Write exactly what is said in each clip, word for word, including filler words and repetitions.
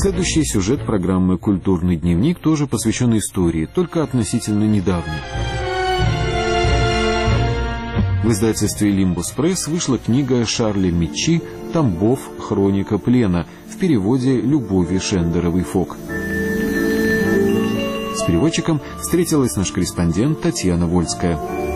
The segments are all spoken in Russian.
Следующий сюжет программы «Культурный дневник» тоже посвящен истории, только относительно недавней. В издательстве «Лимбус Пресс» вышла книга Шарля Митчи «Тамбов. Хроника плена» в переводе Любови Шендеровой-Фок. С переводчиком встретилась наш корреспондент Татьяна Вольская.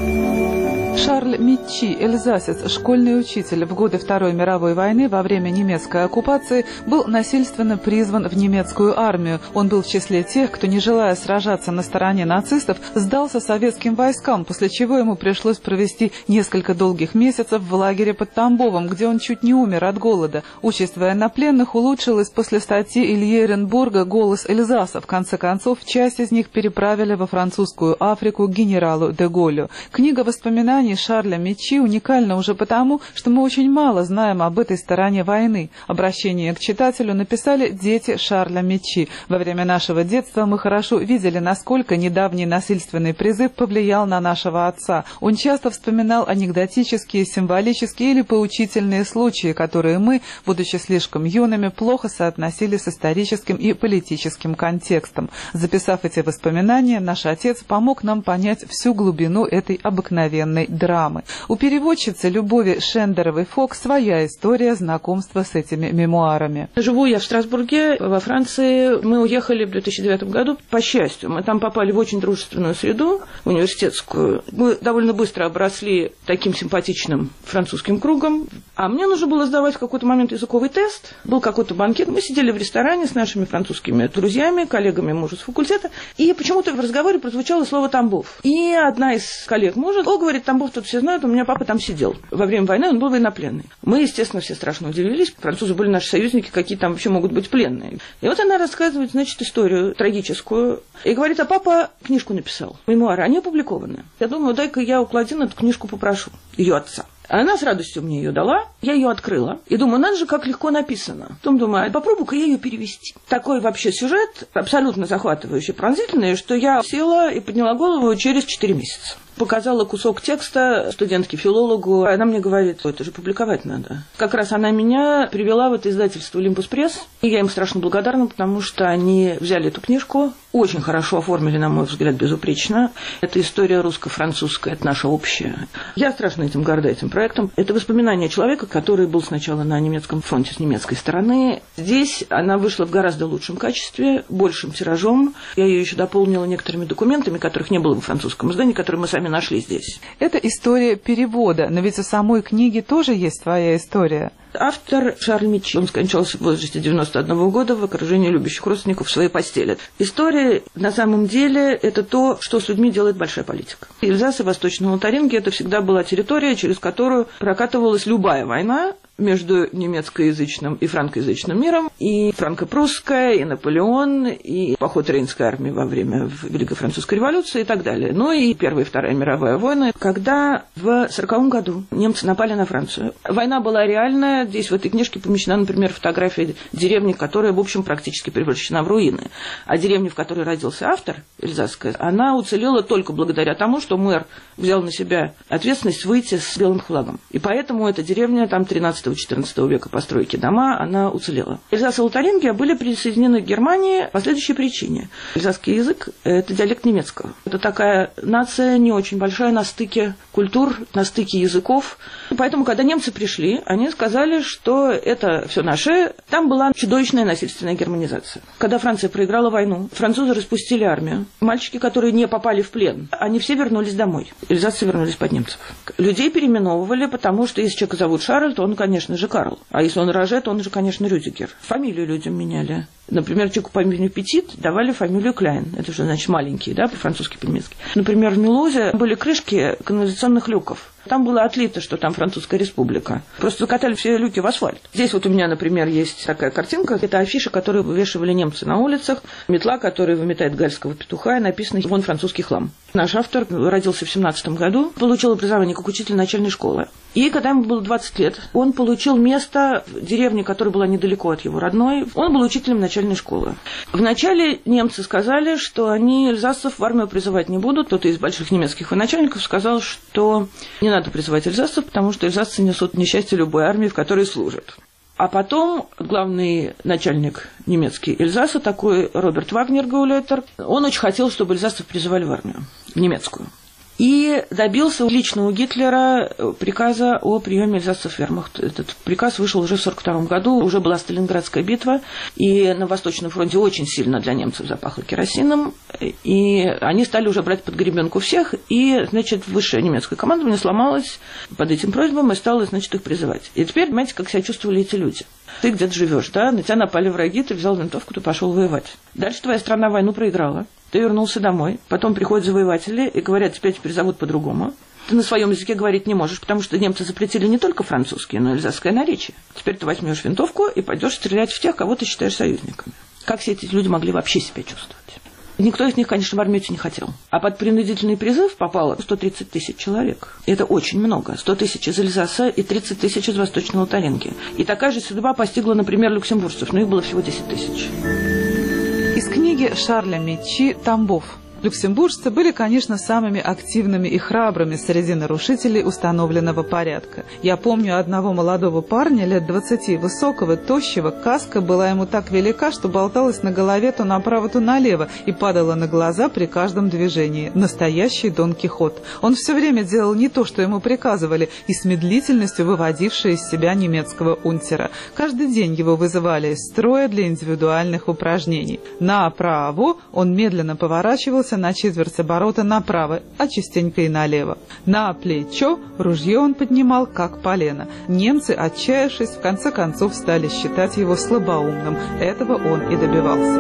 Шарль Митчи, эльзасец, школьный учитель, в годы Второй мировой войны во время немецкой оккупации был насильственно призван в немецкую армию. Он был в числе тех, кто, не желая сражаться на стороне нацистов, сдался советским войскам, после чего ему пришлось провести несколько долгих месяцев в лагере под Тамбовом, где он чуть не умер от голода. Участь военнопленных улучшилась после статьи Ильи Эренбурга «Голос Эльзаса». В конце концов, часть из них переправили во французскую Африку к генералу де Голлю. Книга воспоминаний Шарля Митчи уникально уже потому, что мы очень мало знаем об этой стороне войны. Обращение к читателю написали дети Шарля Митчи. Во время нашего детства мы хорошо видели, насколько недавний насильственный призыв повлиял на нашего отца. Он часто вспоминал анекдотические, символические или поучительные случаи, которые мы, будучи слишком юными, плохо соотносили с историческим и политическим контекстом. Записав эти воспоминания, наш отец помог нам понять всю глубину этой обыкновенной драмы. У переводчицы Любови Шендеровой-Фок своя история знакомства с этими мемуарами. Живу я в Страсбурге, во Франции. Мы уехали в две тысячи девятом году. По счастью, мы там попали в очень дружественную среду, университетскую. Мы довольно быстро обросли таким симпатичным французским кругом. А мне нужно было сдавать в какой-то момент языковый тест. Был какой-то банкет. Мы сидели в ресторане с нашими французскими друзьями, коллегами мужа с факультета. И почему-то в разговоре прозвучало слово «Тамбов». И одна из коллег мужа, о, говорит, Тамбов тут все знают, у меня папа там сидел. Во время войны он был военнопленный. Мы, естественно, все страшно удивились. Французы были наши союзники, какие там вообще могут быть пленные. И вот она рассказывает, значит, историю трагическую. И говорит, а папа книжку написал. Мемуары, они опубликованы. Я думаю, дай-ка я у Клодин эту книжку попрошу. Ее отца. Она с радостью мне ее дала, я ее открыла. И думаю, надо же, как легко написано. Потом думаю, попробую-ка я ее перевести. Такой вообще сюжет, абсолютно захватывающий, пронзительный, что я села и подняла голову через четыре месяца. Показала кусок текста студентке-филологу. Она мне говорит, это же публиковать надо. Как раз она меня привела в это издательство «Лимбус Пресс». И я им страшно благодарна, потому что они взяли эту книжку, очень хорошо оформили, на мой взгляд, безупречно. Это история русско-французская, это наша общая. Я страшно этим горда, этим проектом. Это воспоминания человека, который был сначала на немецком фронте с немецкой стороны. Здесь она вышла в гораздо лучшем качестве, большим тиражом. Я ее еще дополнила некоторыми документами, которых не было во французском издании, которые мы сами нашли здесь. Это история перевода, но ведь у самой книги тоже есть своя история. Автор Шарль Митчи. Он скончался в возрасте девяноста одного года в окружении любящих родственников в своей постели. История, на самом деле, это то, что с людьми делает большая политика. Эльзас и Восточная Лотарингия – это всегда была территория, через которую прокатывалась любая война между немецкоязычным и франкоязычным миром, и франко-прусская, и Наполеон, и поход Рейнской армии во время Великой Французской революции и так далее. Ну и Первая и Вторая мировая войны, когда в сороковом году немцы напали на Францию. Война была реальная. Здесь в этой книжке помещена, например, фотография деревни, которая, в общем, практически превращена в руины. А деревня, в которой родился автор, эльзасская, она уцелела только благодаря тому, что мэр взял на себя ответственность выйти с белым флагом. И поэтому эта деревня, там тринадцатого-четырнадцатого века постройки дома, она уцелела. Эльзас и Лотарингия были присоединены к Германии по следующей причине. Эльзасский язык – это диалект немецкого. Это такая нация не очень большая на стыке культур, на стыке языков. И поэтому, когда немцы пришли, они сказали, что это все наше. Там была чудовищная насильственная германизация. Когда Франция проиграла войну, французы распустили армию. Мальчики, которые не попали в плен, они все вернулись домой. Эльзасцы вернулись под немцев. Людей переименовывали, потому что если человека зовут Шарль, то он, конечно же, Карл. А если он Роже, то он же, конечно, Рюдигер. Фамилию людям меняли. Например, человеку по имени Петит давали фамилию Кляйн. Это же, значит, маленький, да, по-французски, по-немецки. Например, в Милозе были крышки канализационных люков. Там было отлито, что там Французская республика. Просто закатали все люки в асфальт. Здесь вот у меня, например, есть такая картинка. Это афиша, которую вывешивали немцы на улицах. Метла, которая выметает гальского петуха, и написано «Вон французский хлам». Наш автор родился в семнадцатом году, получил образование как учитель начальной школы. И когда ему было двадцать лет, он получил место в деревне, которая была недалеко от его родной. Он был учителем начальной школы. Вначале немцы сказали, что они эльзасцев в армию призывать не будут. Кто-то из больших немецких военачальников сказал, что не надо призывать эльзасцев, потому что эльзасцы несут несчастье любой армии, в которой служат. А потом главный начальник немецкий Эльзаса, такой Роберт Вагнер-Гаулетер, он очень хотел, чтобы эльзасцев призывали в армию, в немецкую. И добился лично у Гитлера приказа о приеме эльзасцев в вермахт. Этот приказ вышел уже в сорок втором году, уже была Сталинградская битва, и на Восточном фронте очень сильно для немцев запахло керосином, и они стали уже брать под гребенку всех, и, значит, высшее немецкое командование сломалось под этим просьбам и стало, значит, их призывать. И теперь, понимаете, как себя чувствовали эти люди. Ты где-то живешь, да, на тебя напали враги, ты взял винтовку, ты пошел воевать. Дальше твоя страна войну проиграла. Ты вернулся домой, потом приходят завоеватели и говорят, тебя теперь зовут по-другому. Ты на своем языке говорить не можешь, потому что немцы запретили не только французский, но и эльзасское наречие. Теперь ты возьмешь винтовку и пойдешь стрелять в тех, кого ты считаешь союзниками. Как все эти люди могли вообще себя чувствовать? Никто из них, конечно, в армию не хотел. А под принудительный призыв попало сто тридцать тысяч человек. Это очень много. сто тысяч из Эльзаса и тридцать тысяч из Восточного Лотарингии. И такая же судьба постигла, например, люксембуржцев, но их было всего десять тысяч. Из книги Шарля Митчи «Тамбов». Люксембуржцы были, конечно, самыми активными и храбрыми среди нарушителей установленного порядка. Я помню одного молодого парня, лет двадцати, высокого, тощего, каска была ему так велика, что болталась на голове то направо, то налево и падала на глаза при каждом движении. Настоящий Дон Кихот. Он все время делал не то, что ему приказывали, и с медлительностью выводивший из себя немецкого унтера. Каждый день его вызывали из строя для индивидуальных упражнений. Направо он медленно поворачивался на четверть оборота направо, а частенько и налево. На плечо ружье он поднимал, как полено. Немцы, отчаявшись, в конце концов стали считать его слабоумным. Этого он и добивался.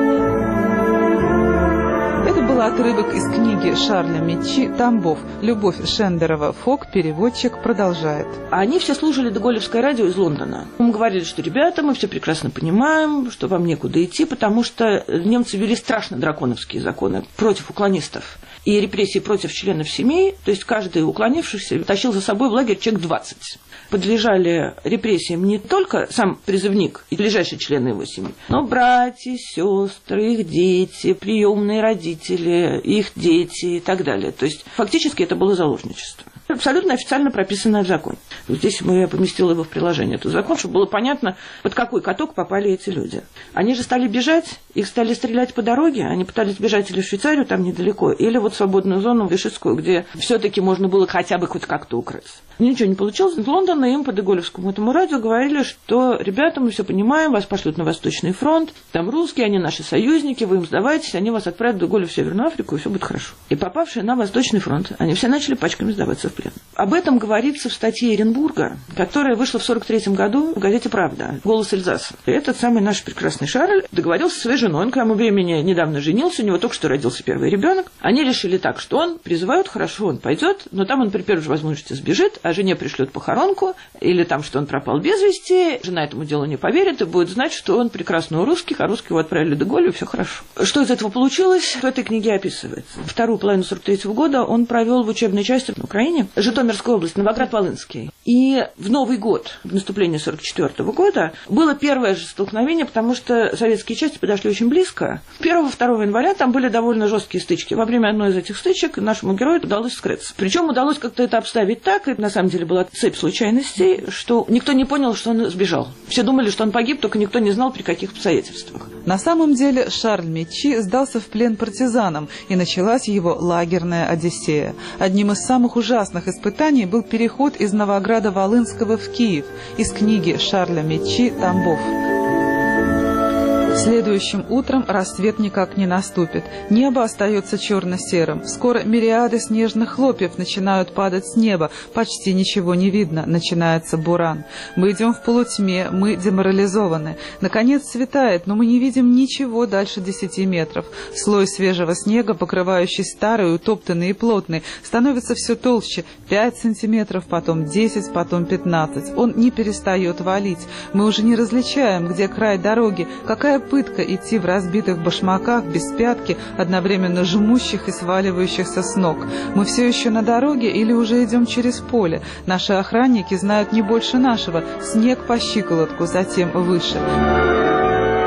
Это был отрывок из книги Шарля Митчи «Тамбов». Любовь Шендерова-Фок, переводчик, продолжает. Они все слушали деголевское радио из Лондона. Мы говорили, что, ребята, мы все прекрасно понимаем, что вам некуда идти, потому что немцы ввели страшно драконовские законы против уклонистов и репрессии против членов семей. То есть каждый уклонившийся тащил за собой в лагерь человек двадцать. Подлежали репрессиям не только сам призывник и ближайшие члены его семьи, но братья, сестры, их дети, приемные родители, их дети и так далее. То есть фактически это было заложничество. Абсолютно официально прописанное в законе. Вот здесь я поместила его в приложение, этот закон, чтобы было понятно, под какой каток попали эти люди. Они же стали бежать, их стали стрелять по дороге, они пытались бежать или в Швейцарию, там недалеко, или вот в свободную зону Вишецкую, где все-таки можно было хотя бы хоть как-то укрыться. Ничего не получилось. В Лондоне им по деголевскому этому радио говорили, что, ребята, мы все понимаем, вас пошлют на Восточный фронт, там русские, они наши союзники, вы им сдавайтесь, они вас отправят в Деголя в Северную Африку, и все будет хорошо. И попавшие на Восточный фронт, они все начали пачками сдаваться в плен. Об этом говорится в статье Эренбурга, которая вышла в сорок третьем году в газете «Правда», «Голос Эльзаса». И этот самый наш прекрасный Шарль договорился со своей женой, он к тому времени недавно женился, у него только что родился первый ребенок. Они решили так, что он призывают, хорошо, он пойдет, но там он при первой же возможности сбежит, а жене пришлют похоронку, или там, что он пропал без вести, жена этому делу не поверит и будет знать, что он прекрасно у русских, а русские его отправили в Деголь, и все хорошо. Что из этого получилось, в этой книге описывается. Вторую половину сорок третьего года он провел в учебной части на Украине, Житомирская область, Новоград-Волынский. И в Новый год, в наступлении сорок четвёртого года, было первое же столкновение, потому что советские части подошли очень близко. первого-второго января там были довольно жесткие стычки. Во время одной из этих стычек нашему герою удалось скрыться. Причем удалось как-то это обставить так, и на самом деле была цепь случайностей, что никто не понял, что он сбежал. Все думали, что он погиб, только никто не знал, при каких обстоятельствах. На самом деле Шарль Митчи сдался в плен партизанам, и началась его лагерная одиссея. Одним из самых ужасных испытаний был переход из Новограда-Волынского в Киев. Из книги Шарля Митчи «Тамбов». Следующим утром рассвет никак не наступит. Небо остается черно-серым. Скоро мириады снежных хлопьев начинают падать с неба. Почти ничего не видно. Начинается буран. Мы идем в полутьме, мы деморализованы. Наконец светает, но мы не видим ничего дальше десяти метров. Слой свежего снега, покрывающий старый, утоптанный и плотный, становится все толще. Пять сантиметров, потом десять, потом пятнадцать. Он не перестает валить. Мы уже не различаем, где край дороги, какая пытка идти в разбитых башмаках без пятки, одновременно жмущих и сваливающихся с ног. Мы все еще на дороге или уже идем через поле. Наши охранники знают не больше нашего. Снег по щиколотку, затем выше. Это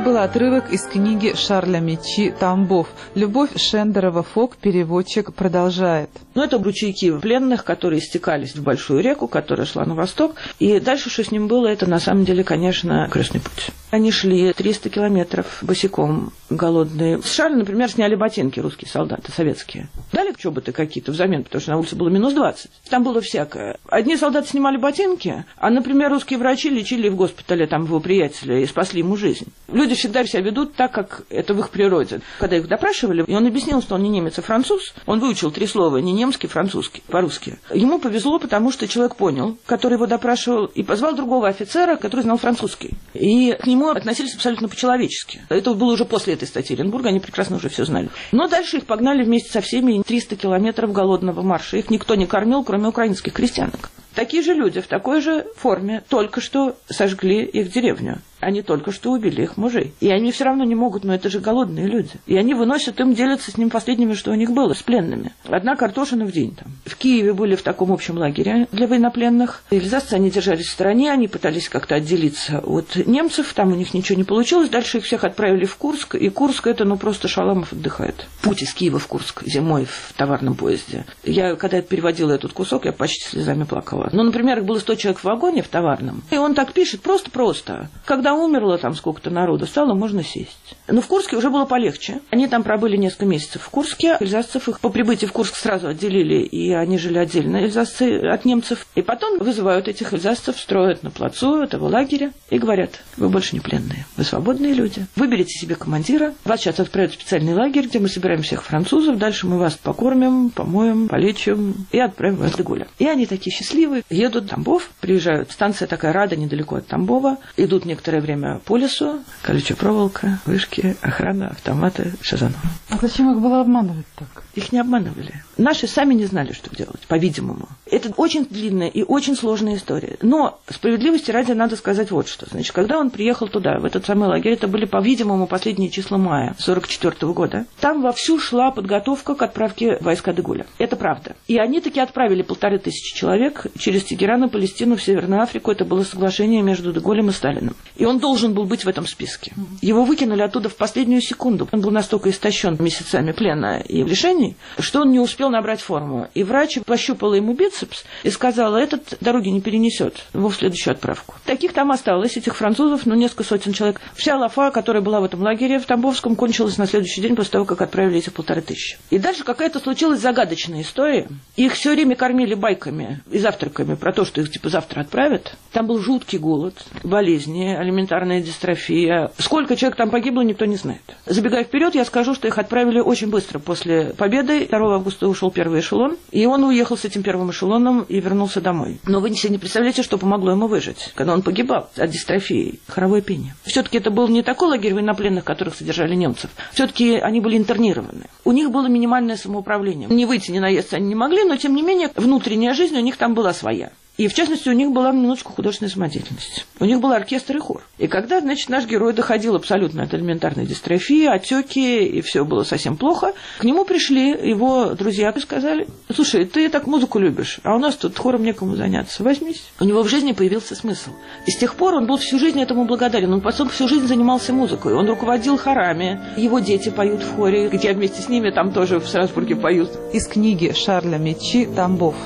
был отрывок из книги Шарля Митчи «Тамбов». Любовь Шендерова-Фок, переводчик, продолжает. Ну, это ручейки пленных, которые стекались в большую реку, которая шла на восток. И дальше, что с ним было, это на самом деле, конечно, крестный путь. Они шли триста километров босиком, голодные. С Шарля, например, сняли ботинки русские солдаты, советские. Дали чоботы какие-то взамен, потому что на улице было минус двадцать. Там было всякое. Одни солдаты снимали ботинки, а, например, русские врачи лечили в госпитале там его приятеля и спасли ему жизнь. Люди всегда себя ведут так, как это в их природе. Когда их допрашивали, и он объяснил, что он не немец, а француз, он выучил три слова, не немский, французский, по-русски. Ему повезло, потому что человек понял, который его допрашивал, и позвал другого офицера, который знал французский. И к нему относились абсолютно по-человечески. Это было уже после этой статьи Оренбурга, они прекрасно уже все знали. Но дальше их погнали вместе со всеми триста километров голодного марша. Их никто не кормил, кроме украинских крестьянок. Такие же люди в такой же форме только что сожгли их деревню. Они только что убили их мужей. И они все равно не могут, но это же голодные люди. И они выносят им, делятся с ним последними, что у них было, с пленными. Одна картошина в день там. В Киеве были в таком общем лагере для военнопленных. Эльзасцы, они держались в стороне, они пытались как-то отделиться от немцев, там у них ничего не получилось. Дальше их всех отправили в Курск, и Курск это, ну, просто Шаламов отдыхает. Путь из Киева в Курск зимой в товарном поезде. Я, когда переводила этот кусок, я почти слезами плакала. Ну, например, было сто человек в вагоне в товарном, и он так пишет, просто-просто. Когда умерло там сколько-то народу, стало можно сесть. Но в Курске уже было полегче. Они там пробыли несколько месяцев в Курске. Эльзасцев их по прибытии в Курск сразу отделили, и они жили отдельно, эльзасцы, от немцев. И потом вызывают этих эльзасцев, строят на плацу этого лагеря и говорят: вы больше не пленные, вы свободные люди. Выберите себе командира, вас сейчас отправят в специальный лагерь, где мы собираем всех французов, дальше мы вас покормим, помоем, полечим и отправим вас в Деголя. И они такие счастливые, едут в Тамбов, приезжают, станция такая Рада, недалеко от Тамбова, идут некоторое время по лесу, колючая проволока, вышки, охрана, автоматы, Шазанов. А зачем их было обманывать так? Их не обманывали. Наши сами не знали, что делать, по-видимому. Это очень длинная и очень сложная история. Но справедливости ради надо сказать вот что. Значит, когда он приехал туда, в этот самый лагерь, это были, по-видимому, последние числа мая сорок четвёртого года, там вовсю шла подготовка к отправке войска Деголя. Это правда. И они таки отправили полторы тысячи человек через Тегеран и Палестину в Северную Африку. Это было соглашение между Деголем и Сталиным. И он должен был быть в этом списке. Его выкинули оттуда в последнюю секунду. Он был настолько истощен месяцами плена и лишений, что он не успел набрать форму. И врач пощупала ему бицепс и сказала: этот дороги не перенесет его в следующую отправку. Таких там осталось, этих французов, ну, несколько сотен человек. Вся лафа, которая была в этом лагере в Тамбовском, кончилась на следующий день после того, как отправили эти полторы тысячи. И дальше какая-то случилась загадочная история. Их все время кормили байками и завтраками про то, что их типа завтра отправят. Там был жуткий голод, болезни, алиментарная дистрофия. Сколько человек там погибло, никто не знает. Забегая вперед, я скажу, что их отправили очень быстро после победы. второго августа ушел первый эшелон, и он уехал с этим первым эшелоном и вернулся домой. Но вы себе не представляете, что помогло ему выжить, когда он погибал от дистрофии, хоровое пение. Все-таки это был не такой лагерь военнопленных, которых содержали немцев. Все-таки они были интернированы. У них было минимальное самоуправление. Не выйти, не наесться они не могли, но тем не менее внутренняя жизнь у них там была своя. И, в частности, у них была немножечко художественная самодеятельность. У них был оркестр и хор. И когда, значит, наш герой доходил абсолютно от элементарной дистрофии, отеки, и все было совсем плохо, к нему пришли его друзья и сказали: слушай, ты так музыку любишь, а у нас тут хором некому заняться, возьмись. У него в жизни появился смысл. И с тех пор он был всю жизнь этому благодарен. Он, потом всю жизнь занимался музыкой. Он руководил хорами. Его дети поют в хоре. Я вместе с ними там тоже в Страсбурге поют. Из книги Шарля Митчи «Тамбов».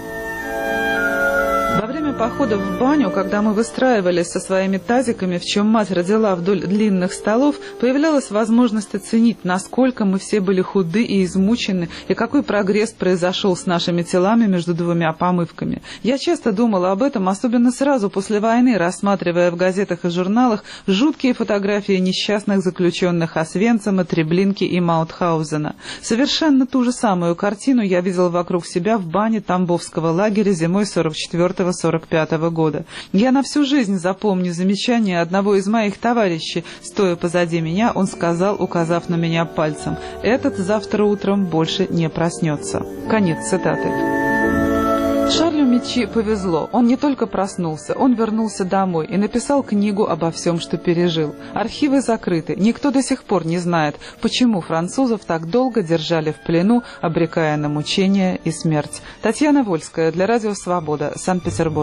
Во время похода в баню, когда мы выстраивались со своими тазиками, в чем мать родила вдоль длинных столов, появлялась возможность оценить, насколько мы все были худы и измучены, и какой прогресс произошел с нашими телами между двумя помывками. Я часто думала об этом, особенно сразу после войны, рассматривая в газетах и журналах жуткие фотографии несчастных заключенных Освенцима, Треблинки и Маутхаузена. Совершенно ту же самую картину я видел вокруг себя в бане Тамбовского лагеря зимой сорок четвёртого сорок пятого года. Я на всю жизнь запомню замечание одного из моих товарищей. Стоя позади меня, он сказал, указав на меня пальцем: «Этот завтра утром больше не проснется». Конец цитаты. Шарлю Митчи повезло. Он не только проснулся, он вернулся домой и написал книгу обо всем, что пережил. Архивы закрыты. Никто до сих пор не знает, почему французов так долго держали в плену, обрекая на мучения и смерть. Татьяна Вольская для Радио Свобода, Санкт-Петербург.